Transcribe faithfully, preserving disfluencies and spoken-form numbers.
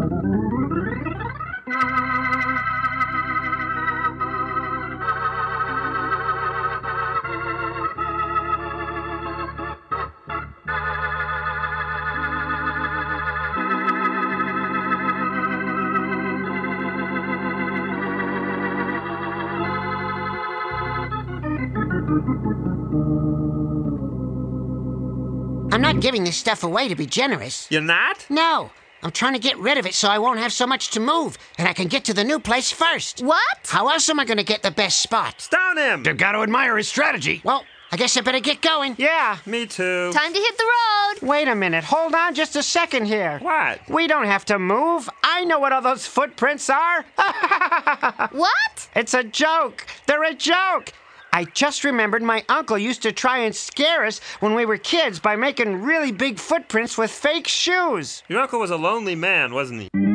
I'm not giving this stuff away to be generous. You're not? No. I'm trying to get rid of it so I won't have so much to move, and I can get to the new place first. What? How else am I going to get the best spot? Stone him! You've got to admire his strategy. Well, I guess I better get going. Yeah. Me too. Time to hit the road. Wait a minute. Hold on just a second here. What? We don't have to move. I know what all those footprints are. What? It's a joke. They're a joke. I just remembered my uncle used to try and scare us when we were kids by making really big footprints with fake shoes. Your uncle was a lonely man, wasn't he?